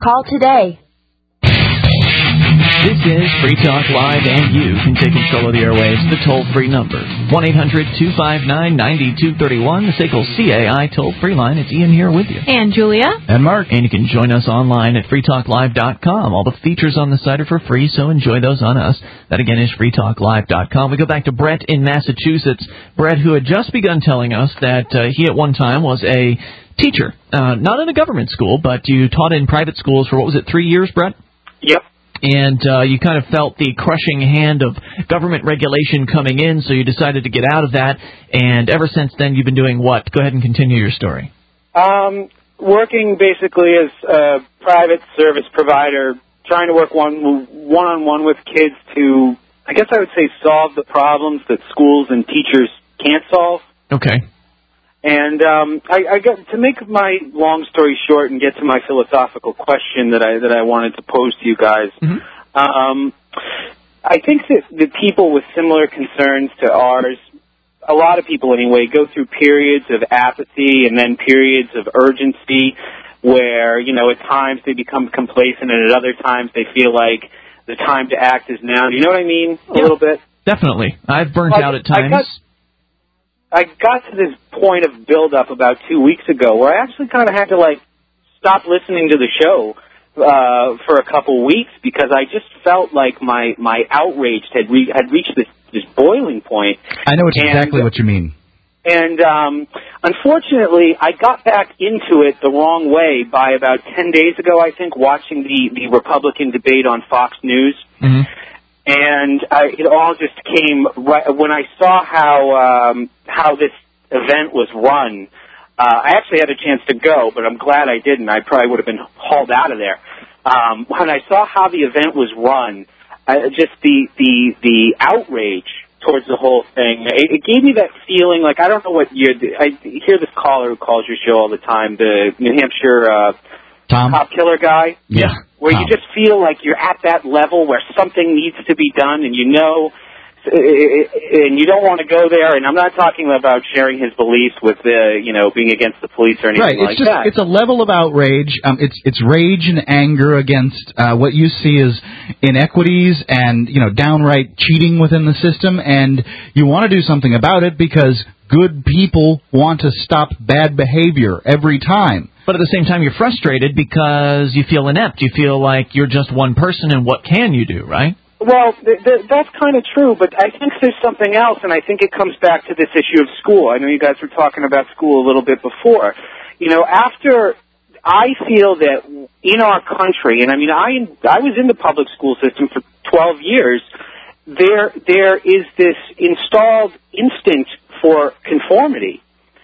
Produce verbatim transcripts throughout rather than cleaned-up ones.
Call today. This is Free Talk Live, and you can take control of the airwaves. The toll-free number, one eight hundred two five nine nine two three one, the S A C L C A I toll-free line. It's Ian here with you. And Julia. And Mark. And you can join us online at free talk live dot com. All the features on the site are for free, so enjoy those on us. That, again, is free talk live dot com. We go back to Brett in Massachusetts. Brett, who had just begun telling us that uh, he at one time was a teacher, uh, not in a government school, but you taught in private schools for, what was it, three years, Brett? Yep. And uh, you kind of felt the crushing hand of government regulation coming in, so you decided to get out of that. And ever since then, you've been doing what? Go ahead and continue your story. Um, working basically as a private service provider, trying to work one one-on-one with kids to, I guess I would say, solve the problems that schools and teachers can't solve. Okay. And um, I, I got to make my long story short and get to my philosophical question that I that I wanted to pose to you guys. Mm-hmm. Um, I think that the people with similar concerns to ours, a lot of people anyway, go through periods of apathy and then periods of urgency where, you know, at times they become complacent and at other times they feel like the time to act is now. Do you know what I mean? A yeah, little bit? Definitely. I've burnt I, out at times. I got, I got to this point of build-up about two weeks ago where I actually kind of had to, like, stop listening to the show uh, for a couple weeks because I just felt like my, my outrage had re- had reached this, this boiling point. I know and, exactly what you mean. And um, unfortunately, I got back into it the wrong way by about ten days ago, I think, watching the, the Republican debate on Fox News. Mm-hmm. And I, it all just came right when I saw how um, how this event was run. Uh, I actually had a chance to go, but I'm glad I didn't. I probably would have been hauled out of there. Um, when I saw how the event was run, uh, just the the the outrage towards the whole thing, it, it gave me that feeling. Like I don't know what you. I hear this caller who calls your show all the time, the New Hampshire uh, Tom cop killer guy. Yeah. Where Tom. you just feel like you're at that level where something needs to be done, and you know, and you don't want to go there. And I'm not talking about sharing his beliefs with, uh, you know, being against the police or anything right. It's like just, that. It's a level of outrage. Um, it's it's rage and anger against uh, what you see as inequities and, you know, downright cheating within the system, and you want to do something about it because good people want to stop bad behavior every time. But at the same time, you're frustrated because you feel inept. You feel like you're just one person, and what can you do, right? Well, th- th- that's kind of true, but I think there's something else, and I think it comes back to this issue of school. I know you guys were talking about school a little bit before. You know, after I feel that in our country, and I mean, I I was in the public school system for twelve years, there there is this installed instinct for conformity.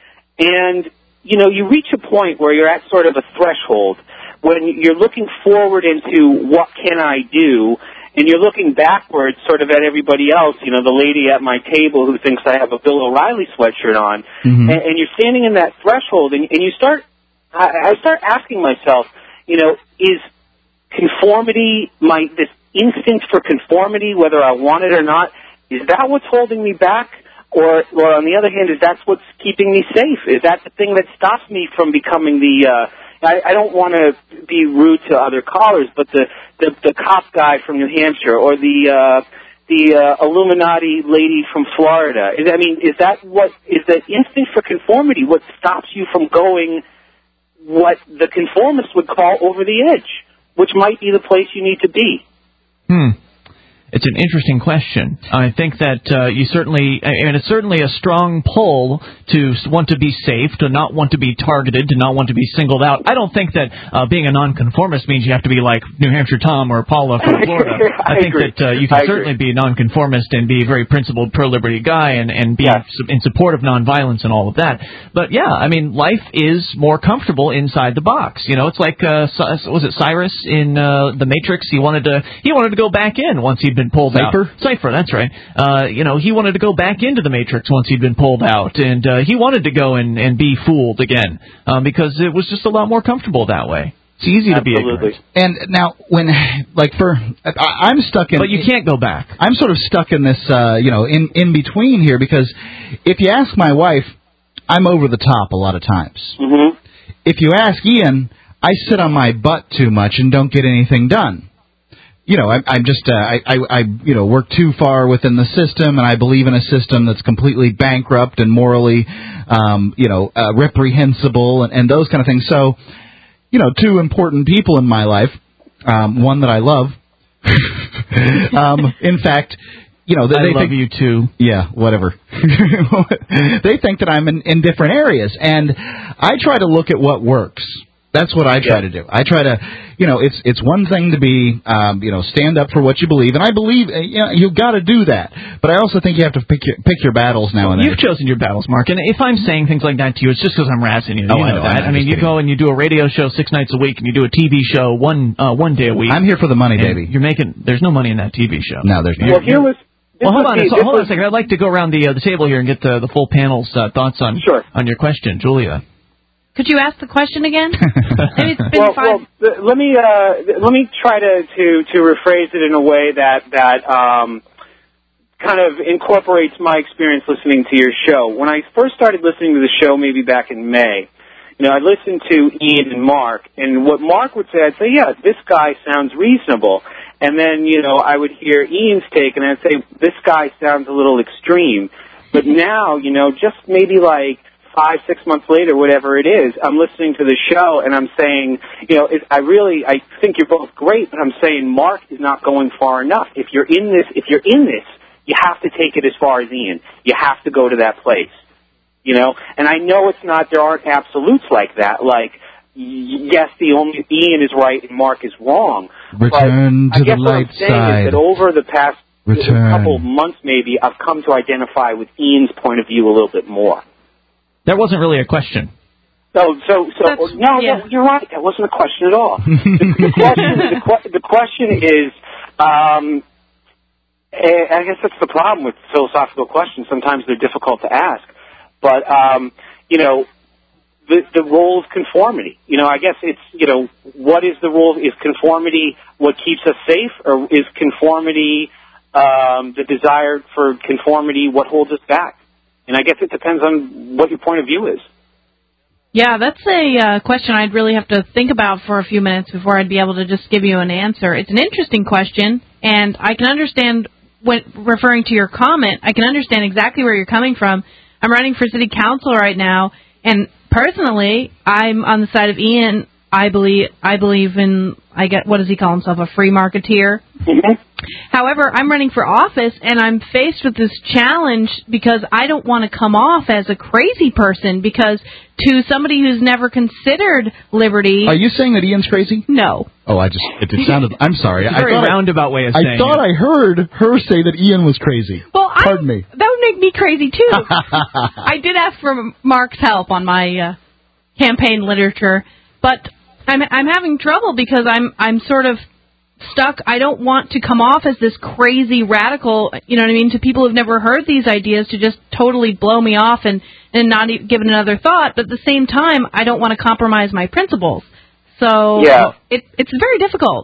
And you know, you reach a point where you're at sort of a threshold when you're looking forward into what can I do, and you're looking backwards sort of at everybody else, you know, the lady at my table who thinks I have a Bill O'Reilly sweatshirt on, mm-hmm. and, and you're standing in that threshold, and, and you start, I, I start asking myself, you know, is conformity, my this instinct for conformity, whether I want it or not, is that what's holding me back? Or, or on the other hand, is that what's keeping me safe? Is that the thing that stops me from becoming the, uh, I, I don't want to be rude to other callers, but the, the, the cop guy from New Hampshire or the, uh, the, uh, Illuminati lady from Florida. Is, I mean, is that what, is the instinct for conformity what stops you from going what the conformists would call over the edge, which might be the place you need to be? Hmm. It's an interesting question. I think that uh, you certainly, I mean, it's certainly a strong pull to want to be safe, to not want to be targeted, to not want to be singled out. I don't think that uh, being a nonconformist means you have to be like New Hampshire Tom or Paula from Florida. I, I think agree. that uh, you can I certainly agree. be a nonconformist and be a very principled, pro-liberty guy and, and be yes. in support of nonviolence and all of that. But, yeah, I mean, life is more comfortable inside the box. You know, it's like, uh, was it Cyrus in uh, The Matrix? He wanted to he wanted to go back in once he'd been pulled Cypher? out. Cypher, that's right. Uh, you know, he wanted to go back into the Matrix once he'd been pulled out, and uh, he wanted to go and, and be fooled again um, because it was just a lot more comfortable that way. It's easy Absolutely. to be ignorant. And now, when, like, for, I, I'm stuck in... But you can't go back. I'm sort of stuck in this, uh, you know, in, in between here, because if you ask my wife, I'm over the top a lot of times. Mm-hmm. If you ask Ian, I sit on my butt too much and don't get anything done. You know, I, I'm just, uh, I, I, I, you know, work too far within the system, and I believe in a system that's completely bankrupt and morally, um, you know, uh, reprehensible and, and those kind of things. So, you know, two important people in my life, um, one that I love. um, in fact, you know, they, I they love think, you too. Yeah, whatever. They think that I'm in, in different areas, and I try to look at what works. That's what I try to do. I try to, you know, it's it's one thing to be, um, you know, stand up for what you believe, and I believe, you know, you've got to do that. But I also think you have to pick your pick your battles now well, and then. You've chosen your battles, Mark, and if I'm saying things like that to you, it's just because I'm razzing you. Oh, you I know, know, that. I'm I mean, you kidding. go and you do a radio show six nights a week, and you do a T V show one uh, one day a week. I'm here for the money, and baby. You're making. There's no money in that T V show. No, there's not. Well, here was. Well, hold on, be, so, hold on was, a second. I'd like to go around the uh, the table here and get the the full panel's uh, thoughts on sure. on your question, Julia. Could you ask the question again? Maybe it's been well, five. well, th- let me uh, let me try to, to, to rephrase it in a way that that um, kind of incorporates my experience listening to your show. When I first started listening to the show, maybe back in May, you know, I listened to Ian and Mark, and what Mark would say, I'd say, yeah, this guy sounds reasonable. And then, you know, I would hear Ian's take, and I'd say, this guy sounds a little extreme. But now, you know, just maybe like five, six months later, whatever it is, I'm listening to the show, and I'm saying, you know, it, I really, I think you're both great, but I'm saying Mark is not going far enough. If you're in this, if you're in this, you have to take it as far as Ian. You have to go to that place, you know. And I know it's not, there aren't absolutes like that, like, yes, the only Ian is right and Mark is wrong. Return but to I guess the what light I'm saying side. is that over the past Return. couple months, maybe, I've come to identify with Ian's point of view a little bit more. That wasn't really a question. So, so, so, That's, no, yeah. no, you're right. That wasn't a question at all. the, the question, the, que- the question is, um, I guess that's the problem with philosophical questions. Sometimes they're difficult to ask. But, um, you know, the, the role of conformity. You know, I guess it's, you know, what is the role? Is conformity what keeps us safe, or is conformity, um, the desire for conformity what holds us back? And I guess it depends on what your point of view is. Yeah, that's a uh, question I'd really have to think about for a few minutes before I'd be able to just give you an answer. It's an interesting question, and I can understand, when referring to your comment, I can understand exactly where you're coming from. I'm running for city council right now, and personally, I'm on the side of Ian. I believe I believe in, I get, what does he call himself, a free marketeer? Mm-hmm. However, I'm running for office, and I'm faced with this challenge because I don't want to come off as a crazy person, because to somebody who's never considered liberty... Are you saying that Ian's crazy? No. Oh, I just, it, it sounded, I'm sorry. It's a very I thought roundabout way of I, saying I thought it. I heard her say that Ian was crazy. Well, Pardon I, me. That would make me crazy, too. I did ask for Mark's help on my uh, campaign literature, but I'm I'm having trouble because I'm I'm sort of stuck. I don't want to come off as this crazy radical, you know what I mean, to people who've never heard these ideas, to just totally blow me off and, and not even give it another thought. But at the same time, I don't want to compromise my principles. So Yeah. it, it's very difficult.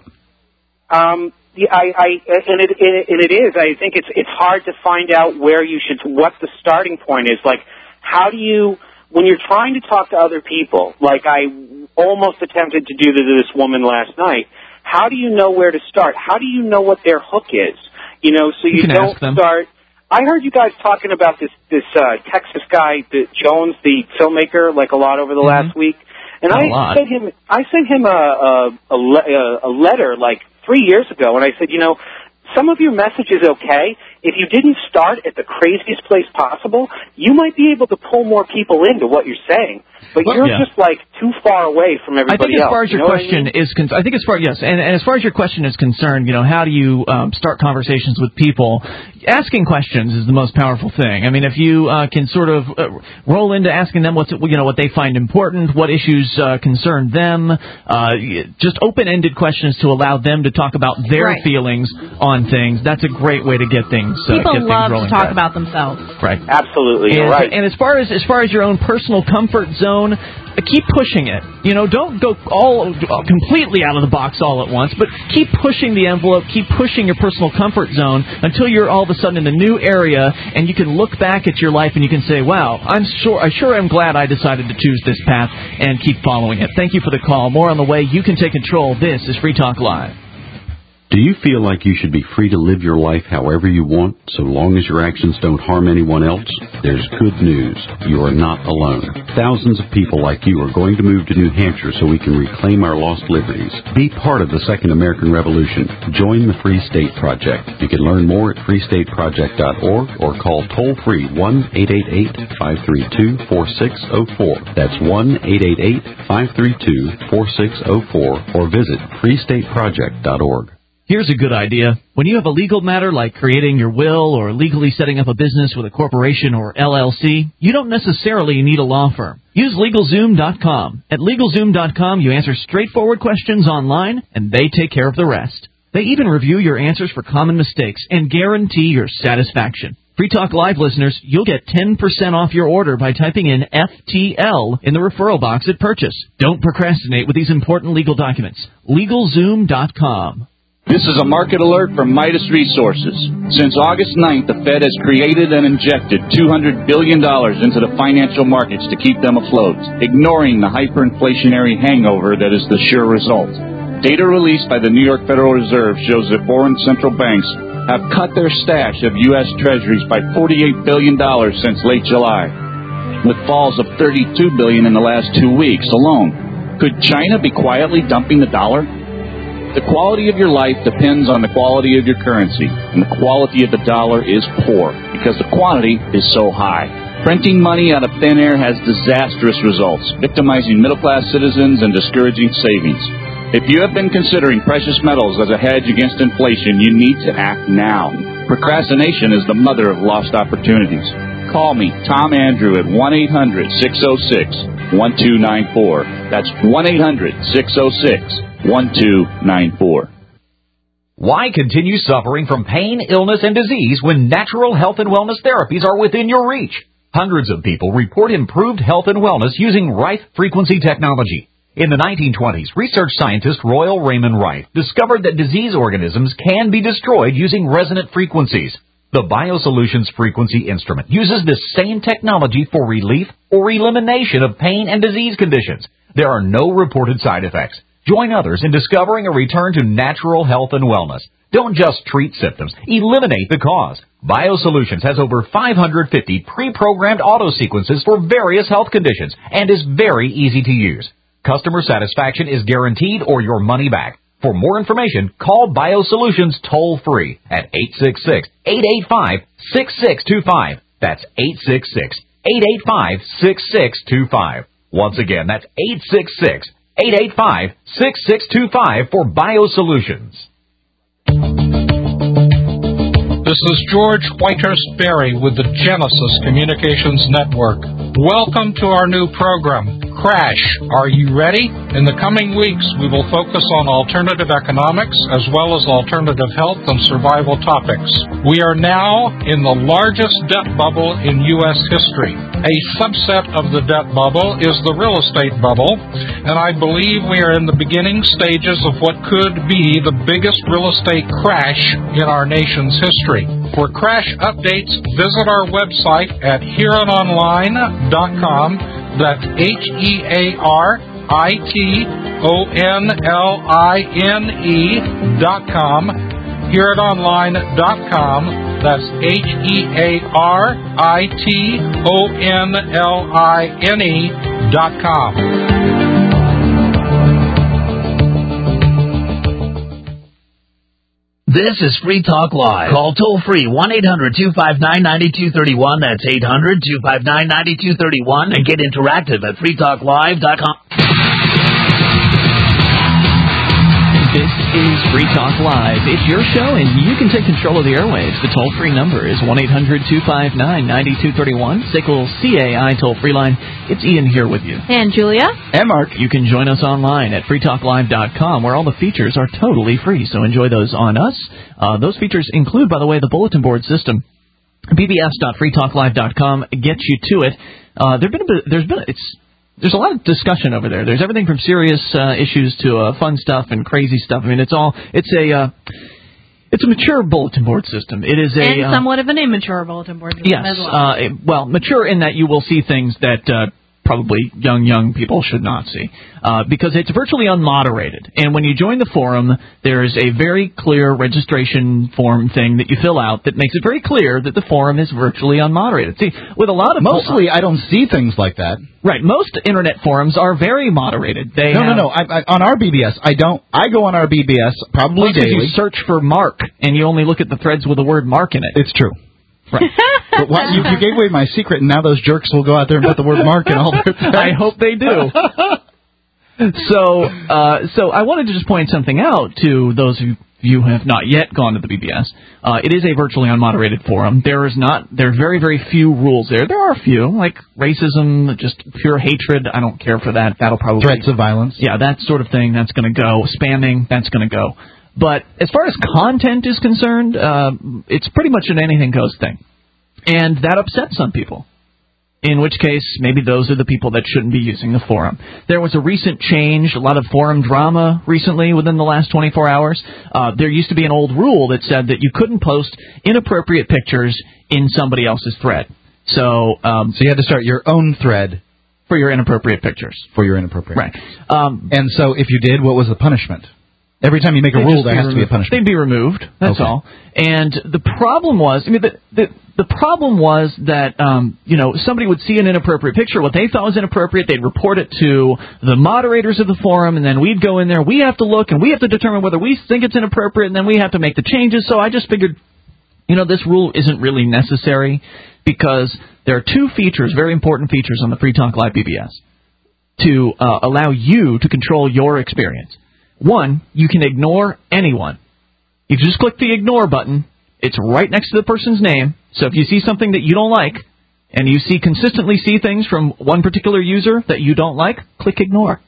Um, yeah, I, I, and it, and it is. I think it's it's hard to find out where you should, what the starting point is. Like, how do you, when you're trying to talk to other people, like I almost attempted to do to this woman last night, how do you know where to start? How do you know what their hook is? You know, so you, You can don't ask them. start. I heard you guys talking about this this uh, Texas guy, the Jones, the filmmaker, like a lot over the Mm-hmm. last week, and A I lot. sent him I sent him a a, a, le- a letter like three years ago, and I said, you know, some of your message is okay. If you didn't start at the craziest place possible, you might be able to pull more people into what you're saying. But Well, you're yeah. just like too far away from I everybody think as else. far as you your know what I question mean? is concerned, I think as far yes, and, and as far as your question is concerned, you know, how do you um, start conversations with people? Asking questions is the most powerful thing. I mean, if you uh, can sort of uh, roll into asking them what's you know what they find important, what issues uh, concern them, uh, just open-ended questions to allow them to talk about their Right. feelings on things. That's a great way to get things. Uh, People get things love to rolling talk fast. about themselves. Right. Absolutely, you're And, right. and as far as as far as your own personal comfort zone. zone, uh, keep pushing it. You know, don't go all uh, completely out of the box all at once, but keep pushing the envelope, keep pushing your personal comfort zone until you're all of a sudden in a new area, and you can look back at your life and you can say, wow, I'm sure, I sure am glad I decided to choose this path and keep following it. Thank you for the call. More on the way. You can take control. This is Free Talk Live. Do you feel like you should be free to live your life however you want, so long as your actions don't harm anyone else? There's good news. You are not alone. Thousands of people like you are going to move to New Hampshire so we can reclaim our lost liberties. Be part of the Second American Revolution. Join the Free State Project. You can learn more at free state project dot org or call toll-free one eight eight eight, five three two, four six zero four. That's one eight eight eight, five three two, four six zero four or visit free state project dot org. Here's a good idea. When you have a legal matter like creating your will or legally setting up a business with a corporation or L L C, you don't necessarily need a law firm. Use LegalZoom dot com. At LegalZoom dot com, you answer straightforward questions online, and they take care of the rest. They even review your answers for common mistakes and guarantee your satisfaction. Free Talk Live listeners, you'll get ten percent off your order by typing in F T L in the referral box at purchase. Don't procrastinate with these important legal documents. LegalZoom dot com. This is a market alert from Midas Resources. Since August ninth, the Fed has created and injected two hundred billion dollars into the financial markets to keep them afloat, ignoring the hyperinflationary hangover that is the sure result. Data released by the New York Federal Reserve shows that foreign central banks have cut their stash of U S Treasuries by forty-eight billion dollars since late July, with falls of thirty-two billion dollars in the last two weeks alone. Could China be quietly dumping the dollar? The quality of your life depends on the quality of your currency, and the quality of the dollar is poor because the quantity is so high. Printing money out of thin air has disastrous results, victimizing middle-class citizens and discouraging savings. If you have been considering precious metals as a hedge against inflation, you need to act now. Procrastination is the mother of lost opportunities. Call me, Tom Andrew, at one eight hundred, six oh six, one two nine four. That's one eight hundred, six oh six, one two nine four. Why continue suffering from pain, illness, and disease when natural health and wellness therapies are within your reach? Hundreds of people report improved health and wellness using Rife frequency technology. In the nineteen twenties, research scientist Royal Raymond Rife discovered that disease organisms can be destroyed using resonant frequencies. The BioSolutions frequency instrument uses this same technology for relief or elimination of pain and disease conditions. There are no reported side effects. Join others in discovering a return to natural health and wellness. Don't just treat symptoms. Eliminate the cause. BioSolutions has over five hundred fifty pre-programmed auto sequences for various health conditions and is very easy to use. Customer satisfaction is guaranteed or your money back. For more information, call BioSolutions toll-free at eight six six, eight eight five, six six two five. That's eight six six, eight eight five, six six two five. Once again, that's eight six six, eight eight five, six six two five for BioSolutions. This is George Whitehurst Berry with the Genesis Communications Network. Welcome to our new program, Crash. Are you ready? In the coming weeks, we will focus on alternative economics as well as alternative health and survival topics. We are now in the largest debt bubble in U S history. A subset of the debt bubble is the real estate bubble, and I believe we are in the beginning stages of what could be the biggest real estate crash in our nation's history. For crash updates, visit our website at hear it online dot com. That's H E A R I T O N L I N E dot com. hear it online dot com. That's H E A R I T O N L I N E dot com. This is Free Talk Live. Call toll-free one eight hundred, two five nine, nine two three one. That's eight hundred, two five nine, nine two three one. And get interactive at free talk live dot com. This is Free Talk Live. It's your show, and you can take control of the airwaves. The toll-free number is one eight hundred, two five nine, nine two three one. S I C L C A I toll-free line. It's Ian here with you. And Julia. And Mark. You can join us online at free talk live dot com, where all the features are totally free, so enjoy those on us. Uh, those features include, by the way, the bulletin board system. b b s dot free talk live dot com gets you to it. Uh, there've been a bit, there's been a, it's there's a lot of discussion over there. There's everything from serious uh, issues to uh, fun stuff and crazy stuff. I mean, it's all it's a uh, it's a mature bulletin board system. It is a and uh, somewhat of an immature bulletin board system yes, as well. uh, well, mature in that you will see things that uh, probably young young people should not see uh, because it's virtually unmoderated. And when you join the forum, there is a very clear registration form thing that you fill out that makes it very clear that the forum is virtually unmoderated. See, with a lot of mostly I don't see things like that. Right, most internet forums are very moderated. They no, have, no, no. I, I, on our B B S, I don't. I go on our B B S probably because daily. you search for Mark and you only look at the threads with the word Mark in it. It's true. Right. But what, you, you gave away my secret, and now those jerks will go out there and put the word Mark in all their threads. I hope they do. so, uh, so I wanted to just point something out to those of you who have not yet gone to the B B S. Uh, it is a virtually unmoderated forum. There is not. There are very, very few rules there. There are a few, like racism, just pure hatred. I don't care for that. That'll probably threats of violence. Yeah, that sort of thing. That's going to go. Spamming. That's going to go. But as far as content is concerned, uh, it's pretty much an anything goes thing. And that upsets some people. In which case, maybe those are the people that shouldn't be using the forum. There was a recent change, a lot of forum drama recently within the last twenty-four hours. Uh, there used to be an old rule that said that you couldn't post inappropriate pictures in somebody else's thread. So, um, so you had to start your own thread for your inappropriate pictures. For your inappropriate. Right. Um, and so, if you did, what was the punishment? Every time you make a rule, there has to be a punishment. They'd be removed. That's okay. all. And the problem was, I mean, the the, the problem was that um, you know, somebody would see an inappropriate picture. What they thought was inappropriate, they'd report it to the moderators of the forum, and then we'd go in there. We have to look, and we have to determine whether we think it's inappropriate, and then we have to make the changes. So I just figured, you know, this rule isn't really necessary because there are two features, very important features on the Free Talk Live B B S to uh, allow you to control your experience. One, you can ignore anyone. You just click the ignore button. It's right next to the person's name. So if you see something that you don't like, and you see consistently see things from one particular user that you don't like, click ignore.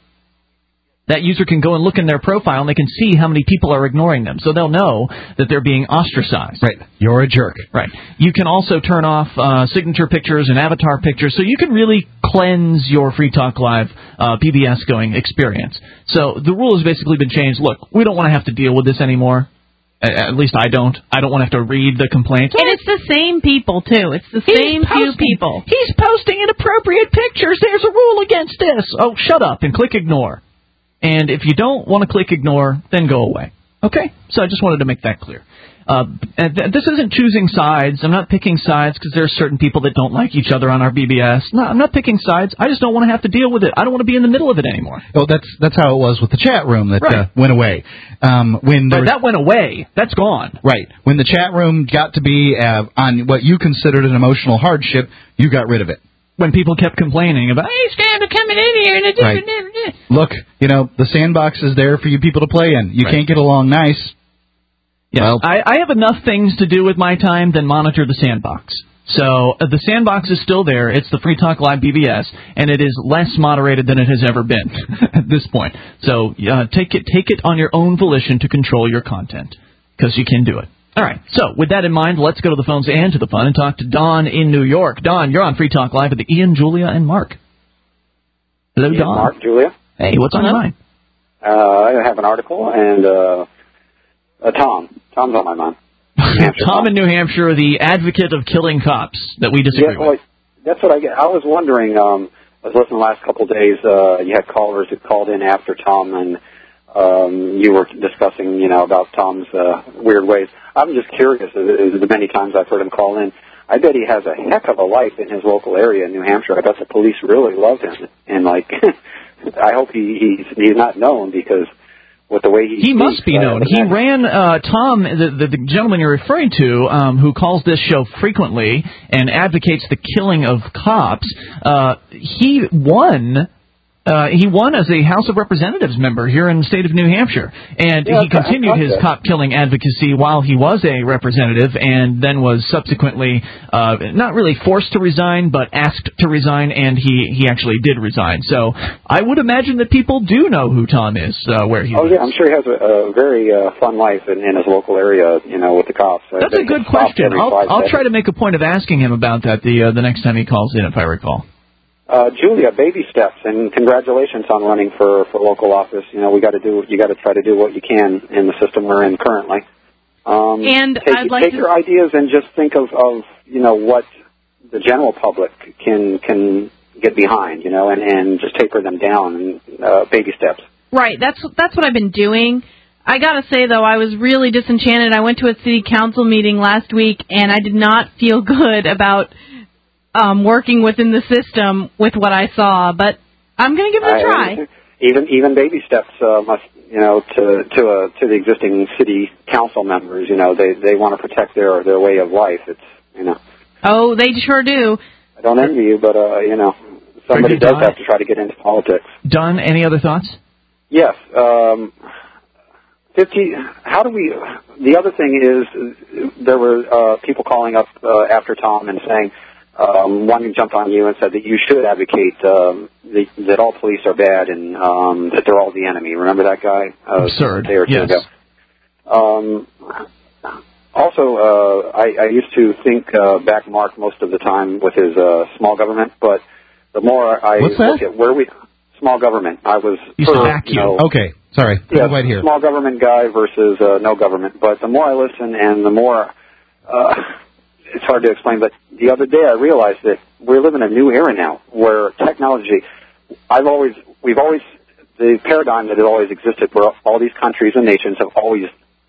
That user can go and look in their profile, and they can see how many people are ignoring them. So they'll know that they're being ostracized. Right. You're a jerk. Right. You can also turn off uh, signature pictures and avatar pictures, so you can really cleanse your Free Talk Live uh, P B S going experience. So the rule has basically been changed. Look, we don't want to have to deal with this anymore. At least I don't. I don't want to have to read the complaints. And it's the same people, too. It's the same few people. He's posting inappropriate pictures. There's a rule against this. Oh, shut up and click ignore. And if you don't want to click ignore, then go away. Okay? So I just wanted to make that clear. Uh, and th- this isn't choosing sides. I'm not picking sides because there are certain people that don't like each other on our B B S. No, I'm not picking sides. I just don't want to have to deal with it. I don't want to be in the middle of it anymore. Well, that's that's how it was with the chat room that right. uh, went away. Um, when but was, that went away. That's gone. Right. When the chat room got to be uh, on what you considered an emotional hardship, you got rid of it. When people kept complaining about, hey, Stan, they're coming in here. And it right. Look, you know, the sandbox is there for you people to play in. You right. can't get along nice. Yeah, well, I, I have enough things to do with my time than monitor the sandbox. So uh, the sandbox is still there. It's the Free Talk Live B B S, and it is less moderated than it has ever been at this point. So uh, take it take it on your own volition to control your content, because you can do it. All right, so with that in mind, let's go to the phones and to the fun and talk to Don in New York. Don, you're on Free Talk Live with Ian, Julia, and Mark. Hello, Ian, Don. Mark, Julia. Hey, what's on your mind? Uh, I have an article, and uh, uh, Tom. Tom's on my mind. Tom, Tom in New Hampshire, the advocate of killing cops that we disagree yeah, well, with. That's what I get. I was wondering, um, I was listening the last couple of days, uh, you had callers who called in after Tom, and um, you were discussing, you know, about Tom's uh, weird ways. I'm just curious, the many times I've heard him call in, I bet he has a heck of a life in his local area in New Hampshire. I bet the police really love him. And, like, I hope he, he's, he's not known because with the way he He speaks, must be known. He ran, uh, Tom, the, the, the gentleman you're referring to, um, who calls this show frequently and advocates the killing of cops, uh, he won... Uh, he won as a House of Representatives member here in the state of New Hampshire, and yeah, he continued his cop-killing advocacy while he was a representative, and then was subsequently uh, not really forced to resign, but asked to resign, and he, he actually did resign. So I would imagine that people do know who Tom is, uh, where he Oh, lives. yeah, I'm sure he has a, a very uh, fun life in, in his local area, you know, with the cops. That's a good question. I'll, I'll try to make a point of asking him about that the uh, the next time he calls in, if I recall. Uh, Julia, baby steps, and congratulations on running for, for local office. You know, we got to do, you got to try to do what you can in the system we're in currently. Um, and take, I'd like take to... your ideas and just think of, of, you know, what the general public can can get behind, you know, and, and just taper them down and uh, baby steps. Right. That's that's what I've been doing. I gotta say though, I was really disenchanted. I went to a city council meeting last week, and I did not feel good about um, working within the system with what I saw. But I'm gonna give it a try. I, even even baby steps uh, must, you know, to to uh, to the existing city council members. You know, they they want to protect their their way of life. It's, you know. Oh, they sure do. I don't envy you, but uh, you know, somebody does have to try to get into politics. Don, any other thoughts? Yes. Um, fifty. How do we? The other thing is, there were uh, people calling up uh, after Tom and saying, um, one jumped on you and said that you should advocate um, the, that all police are bad and um, that they're all the enemy. Remember that guy? Uh, Absurd. A day or two yes. ago. Um, also, uh, I, I used to think uh, back Mark most of the time with his uh, small government, but the more I What's that? look at where we small government, I was You for, said vacuum. You know, okay, sorry. Yeah, right here. Small government guy versus uh, no government. But the more I listen and the more, uh, it's hard to explain, but the other day I realized that we're living a new era now where technology, I've always, we've always, the paradigm that has always existed where all these countries and nations have always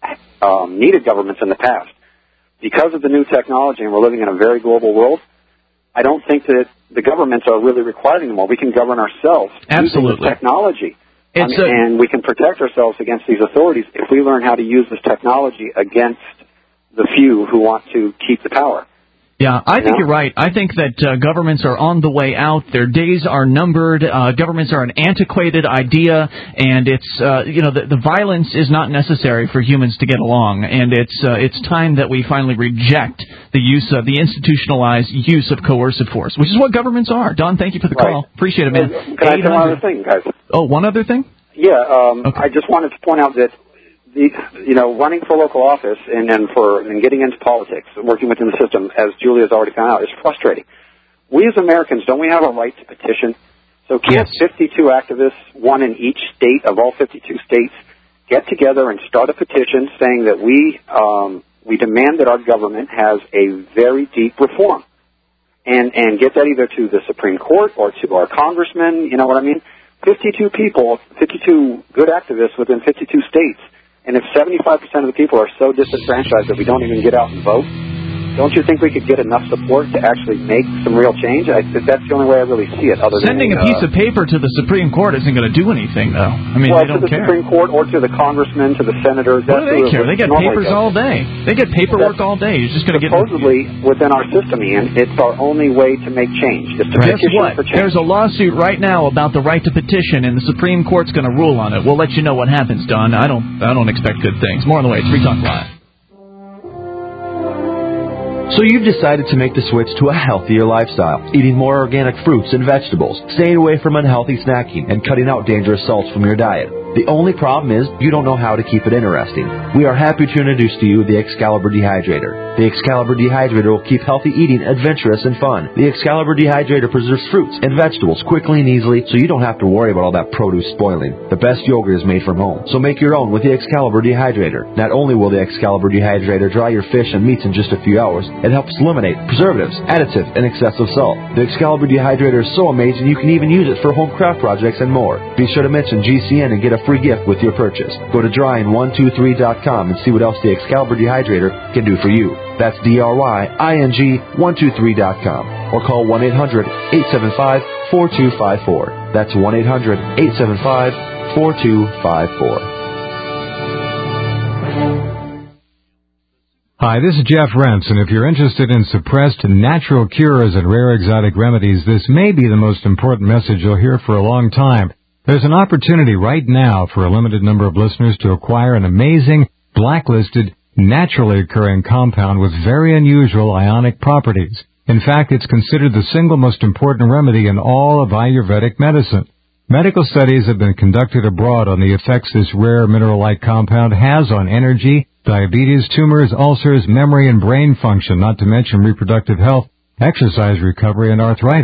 um, needed governments in the past. Because of the new technology and we're living in a very global world, I don't think that the governments are really required anymore. We can govern ourselves Absolutely. using this technology. It's um, a- and we can protect ourselves against these authorities if we learn how to use this technology against the few who want to keep the power. Yeah, I You think know? you're right. I think that uh, governments are on the way out. Their days are numbered. Uh, governments are an antiquated idea, and it's uh, you know the, the violence is not necessary for humans to get along. And it's uh, it's time that we finally reject the use of the institutionalized use of coercive force, which is what governments are. Don, thank you for the Right. call. Appreciate it, man. Can I say one other thing, guys? Oh, one other thing? Yeah, um, Okay. I just wanted to point out that the, you know, running for local office and then for and getting into politics and working within the system, as Julia's already found out, is frustrating. We as Americans, don't we have a right to petition? So can't Yes. fifty-two activists, one in each state of all fifty-two states, get together and start a petition saying that we um, we demand that our government has a very deep reform, and and get that either to the Supreme Court or to our congressmen? You know what I mean? fifty-two people, fifty-two good activists within fifty-two states. And if seventy-five percent of the people are so disenfranchised that we don't even get out and vote, don't you think we could get enough support to actually make some real change? I think that's the only way I really see it. Other Sending than, a piece uh, of paper to the Supreme Court isn't going to do anything, though. I mean, well, they to don't the care. Supreme Court or to the congressmen, to the senators. What do that's they who it care? would They get normally papers go. all day. They get paperwork That's all day. You're just going to get... Supposedly, within our system, Ian, it's our only way to make change. Is to Guess petition what? for change. There's a lawsuit right now about the right to petition, and the Supreme Court's going to rule on it. We'll let you know what happens, Don. I don't, I don't expect good things. More on the way. It's Free Talk Live. So you've decided to make the switch to a healthier lifestyle, eating more organic fruits and vegetables, staying away from unhealthy snacking, and cutting out dangerous salts from your diet. The only problem is you don't know how to keep it interesting. We are happy to introduce to you the Excalibur Dehydrator. The Excalibur Dehydrator will keep healthy eating adventurous and fun. The Excalibur Dehydrator preserves fruits and vegetables quickly and easily, so you don't have to worry about all that produce spoiling. The best yogurt is made from home, so make your own with the Excalibur Dehydrator. Not only will the Excalibur Dehydrator dry your fish and meats in just a few hours, it helps eliminate preservatives, additives, and excessive salt. The Excalibur Dehydrator is so amazing you can even use it for home craft projects and more. Be sure to mention G C N and get a free gift with your purchase. Go to drying one two three dot com and see what else the Excalibur Dehydrator can do for you. That's D R Y I N G one two three dot com. Or call one eight hundred eight seven five four two five four. That's one eight hundred eight seven five four two five four. Hi, this is Jeff Rents, and if you're interested in suppressed natural cures and rare exotic remedies, this may be the most important message you'll hear for a long time. There's an opportunity right now for a limited number of listeners to acquire an amazing, blacklisted, naturally occurring compound with very unusual ionic properties. In fact, it's considered the single most important remedy in all of Ayurvedic medicine. Medical studies have been conducted abroad on the effects this rare mineral-like compound has on energy, diabetes, tumors, ulcers, memory and brain function, not to mention reproductive health, exercise recovery, and arthritis.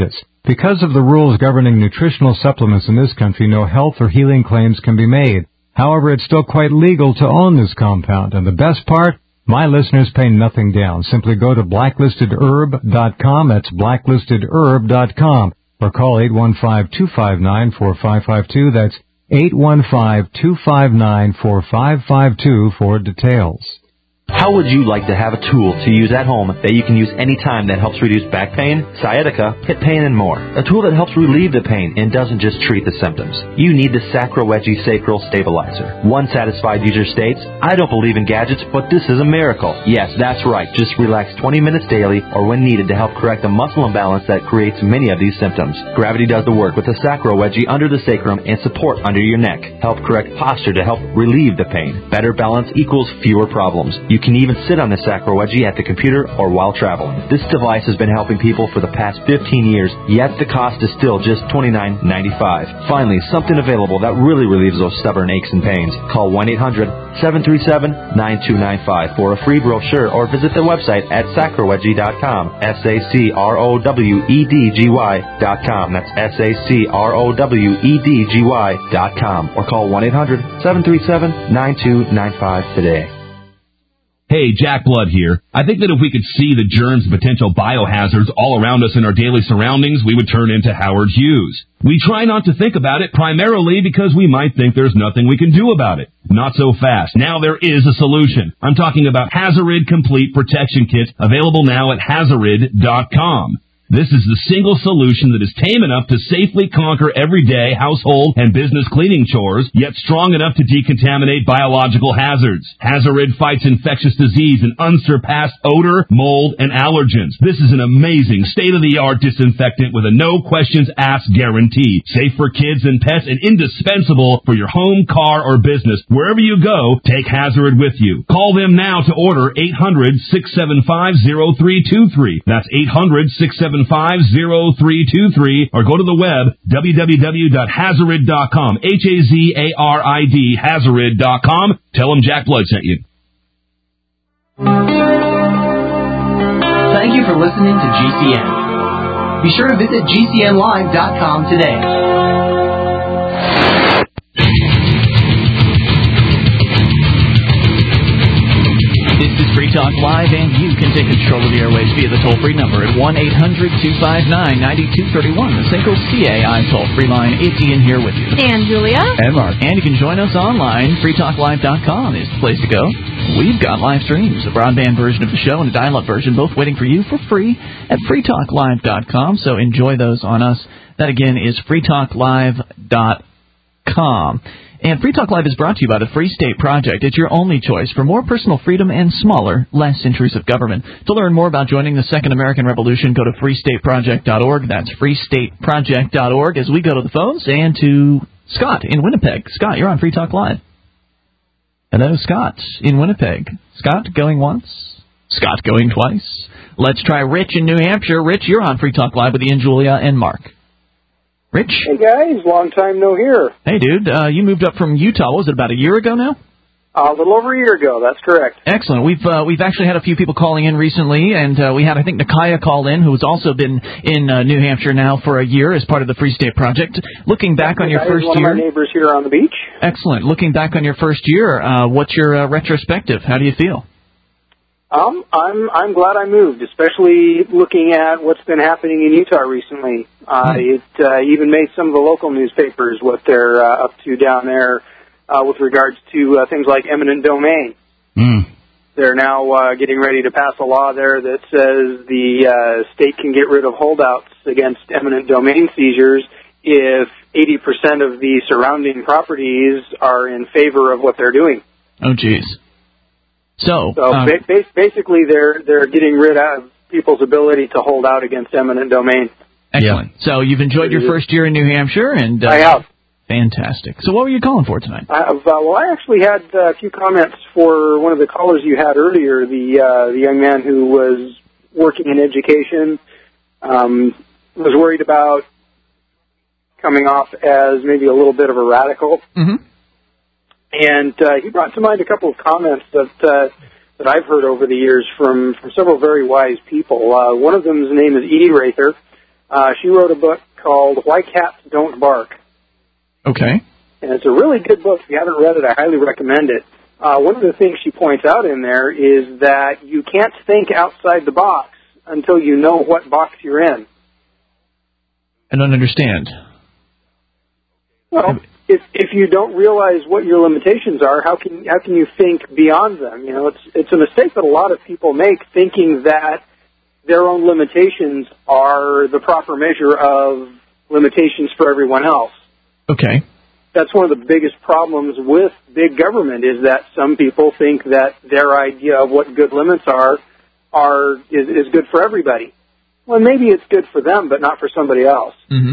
Because of the rules governing nutritional supplements in this country, no health or healing claims can be made. However, it's still quite legal to own this compound, and the best part, my listeners pay nothing down. Simply go to blacklisted herb dot com, that's blacklisted herb dot com, or call eight one five, two five nine, four five five two, that's eight one five, two five nine, four five five two for details. How would you like to have a tool to use at home that you can use anytime that helps reduce back pain, sciatica, hip pain, and more? A tool that helps relieve the pain and doesn't just treat the symptoms. You need the Sacrowegie Sacral Stabilizer. One satisfied user states, I don't believe in gadgets, but this is a miracle. Yes, that's right. Just relax twenty minutes daily or when needed to help correct the muscle imbalance that creates many of these symptoms. Gravity does the work with the Sacrowegie under the sacrum and support under your neck. Help correct posture to help relieve the pain. Better balance equals fewer problems. You can even sit on the Sacrowegie at the computer or while traveling. This device has been helping people for the past fifteen years, yet the cost is still just twenty-nine ninety-five. Finally, something available that really relieves those stubborn aches and pains. Call one eight hundred, seven three seven, nine two nine five for a free brochure or visit their website at sacrowegie dot com. S A C R O W E D G Y dot com. That's S A C R O W E D G Y dot com. Or call one eight hundred, seven three seven, nine two nine five today. Hey, Jack Blood here. I think that if we could see the germs and potential biohazards all around us in our daily surroundings, we would turn into Howard Hughes. We try not to think about it primarily because we might think there's nothing we can do about it. Not so fast. Now there is a solution. I'm talking about Hazarid Complete Protection Kit, available now at hazarid dot com. This is the single solution that is tame enough to safely conquer everyday household and business cleaning chores, yet strong enough to decontaminate biological hazards. Hazarid fights infectious disease and unsurpassed odor, mold, and allergens. This is an amazing state-of-the-art disinfectant with a no-questions-asked guarantee. Safe for kids and pets and indispensable for your home, car, or business. Wherever you go, take Hazarid with you. Call them now to order eight hundred, six seven five, zero three two three. That's eight hundred, six seven five, zero three two three, or go to the web, w w w dot hazarid dot com, H A Z A R I D, hazarid dot com. Tell them Jack Blood sent you. Thank you for listening to G C N. Be sure to visit G C N live dot com today. This is Free Talk Live, and you can take control of the airwaves via the toll-free number at one eight hundred, two five nine, nine two three one, the Synchro C A I toll-free line. It's Ian here with you. And Julia. And Mark. And you can join us online. free talk live dot com is the place to go. We've got live streams, a broadband version of the show and a dial-up version, both waiting for you for free at free talk live dot com, so enjoy those on us. That, again, is free talk live dot com. And Free Talk Live is brought to you by the Free State Project. It's your only choice for more personal freedom and smaller, less intrusive government. To learn more about joining the Second American Revolution, go to free state project dot org. That's free state project dot org. As we go to the phones and to Scott in Winnipeg. Scott, you're on Free Talk Live. Hello, Scott in Winnipeg. Scott going once. Scott going twice. Let's try Rich in New Hampshire. Rich, you're on Free Talk Live with Ian, Julia, and Mark. Rich? Hey, guys. Long time no hear. Hey, dude. Uh, you moved up from Utah. What was it, about a year ago now? Uh, a little over a year ago. That's correct. Excellent. We've uh, we've actually had a few people calling in recently, and uh, we had, I think, Nakaya call in, who has also been in uh, New Hampshire now for a year as part of the Free State Project. Looking back on your Nakaya first is one year... of my neighbors here on the beach. Excellent. Looking back on your first year, uh, what's your uh, retrospective? How do you feel? Um, I'm I'm glad I moved, especially looking at what's been happening in Utah recently. Uh, mm. It uh, even made some of the local newspapers what they're uh, up to down there uh, with regards to uh, things like eminent domain. Mm. They're now uh, getting ready to pass a law there that says the uh, state can get rid of holdouts against eminent domain seizures if eighty percent of the surrounding properties are in favor of what they're doing. Oh, geez. So, so uh, ba- ba- basically, they're they're getting rid of people's ability to hold out against eminent domain. Excellent. Yeah. So you've enjoyed your first year in New Hampshire, and uh, I have. Fantastic. So what were you calling for tonight? I have, uh, well, I actually had uh, a few comments for one of the callers you had earlier, the uh, the young man who was working in education, um, was worried about coming off as maybe a little bit of a radical. Mm-hmm. And uh, he brought to mind a couple of comments that uh, that I've heard over the years from, from several very wise people. Uh, one of them's name is Edie Rather, Uh, she wrote a book called Why Cats Don't Bark. Okay. And it's a really good book. If you haven't read it, I highly recommend it. Uh, one of the things she points out in there is that you can't think outside the box until you know what box you're in. I don't understand. Well, if if you don't realize what your limitations are, how can how can you think beyond them? You know, it's it's a mistake that a lot of people make, thinking that their own limitations are the proper measure of limitations for everyone else. Okay. That's one of the biggest problems with big government, is that some people think that their idea of what good limits are are is, is good for everybody. Well, maybe it's good for them, but not for somebody else. Mm-hmm.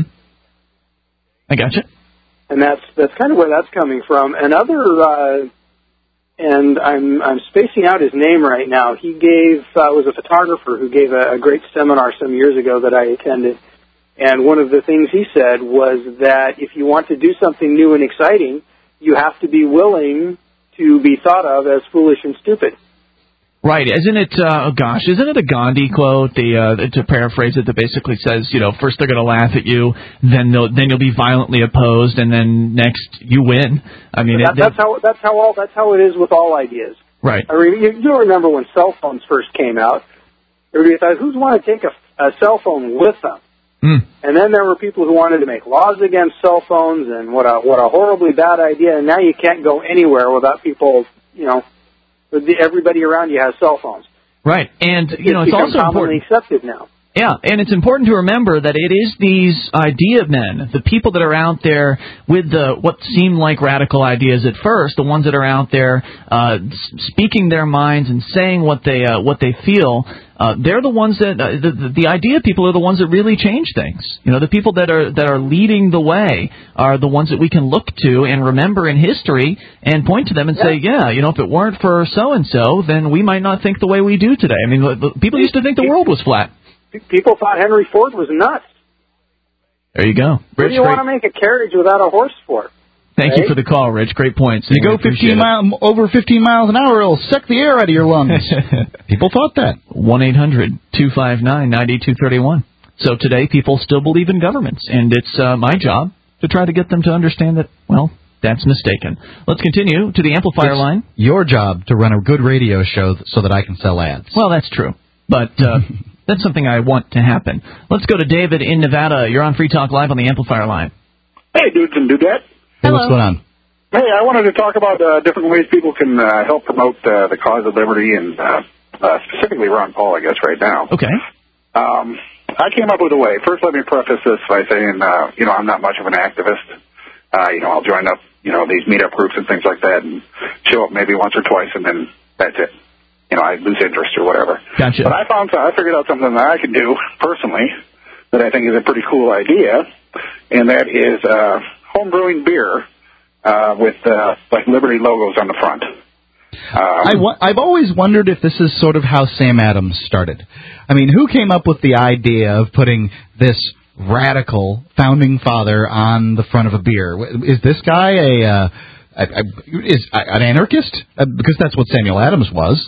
I gotcha. And that's that's kind of where that's coming from. Another, uh, and I'm I'm spacing out his name right now. He gave uh, was a photographer who gave a, a great seminar some years ago that I attended. And one of the things he said was that if you want to do something new and exciting, you have to be willing to be thought of as foolish and stupid. Right. Isn't it, uh, oh gosh, isn't it a Gandhi quote, the, uh, to paraphrase it, that basically says, you know, first they're going to laugh at you, then they'll, then you'll be violently opposed, and then next you win. I mean, that, it, that's how that's how all that's how it is with all ideas. Right. I mean, you, you remember when cell phones first came out? Everybody thought, who's want to take a, a cell phone with them? Mm. And then there were people who wanted to make laws against cell phones, and what a what a horribly bad idea. And now you can't go anywhere without people, you know, everybody around you has cell phones. Right, and you know, it's also commonly important. accepted now. Yeah, and it's important to remember that it is these idea men, the people that are out there with the what seem like radical ideas at first, the ones that are out there uh, speaking their minds and saying what they uh, what they feel. Uh, they're the ones that uh, the, the idea people are the ones that really change things. You know, the people that are that are leading the way are the ones that we can look to and remember in history and point to them and yeah. say, yeah, you know, if it weren't for so and so, then we might not think the way we do today. I mean, the, the, people used to think the world was flat. People thought Henry Ford was nuts. There you go. What do you want to make a carriage without a horse for? Thank right? you for the call, Rich. Great points. You go fifteen mile, over fifteen miles an hour, it'll suck the air out of your lungs. People thought that. one eight hundred two five nine nine two three one. So today, people still believe in governments, and it's uh, my job to try to get them to understand that, well, that's mistaken. Let's continue to the amplifier it's line. Your job to run a good radio show so that I can sell ads. Well, that's true. But uh, that's something I want to happen. Let's go to David in Nevada. You're on Free Talk Live on the amplifier line. Hey, dudes and dudettes. Hey, what's going on? Hey, I wanted to talk about uh, different ways people can uh, help promote uh, the cause of liberty, and uh, uh, specifically Ron Paul, I guess, right now. Okay. Um, I came up with a way. First, let me preface this by saying, uh, you know, I'm not much of an activist. Uh, you know, I'll join up, you know, these meetup groups and things like that, and show up maybe once or twice, and then that's it. You know, I lose interest or whatever. Gotcha. But I found, I figured out something that I can do personally that I think is a pretty cool idea, and that is uh, home brewing beer uh, with uh, like Liberty logos on the front. Um, I w- I've always wondered if this is sort of how Sam Adams started. I mean, who came up with the idea of putting this radical founding father on the front of a beer? Is this guy a, uh, a, a is an anarchist? Uh, because that's what Samuel Adams was.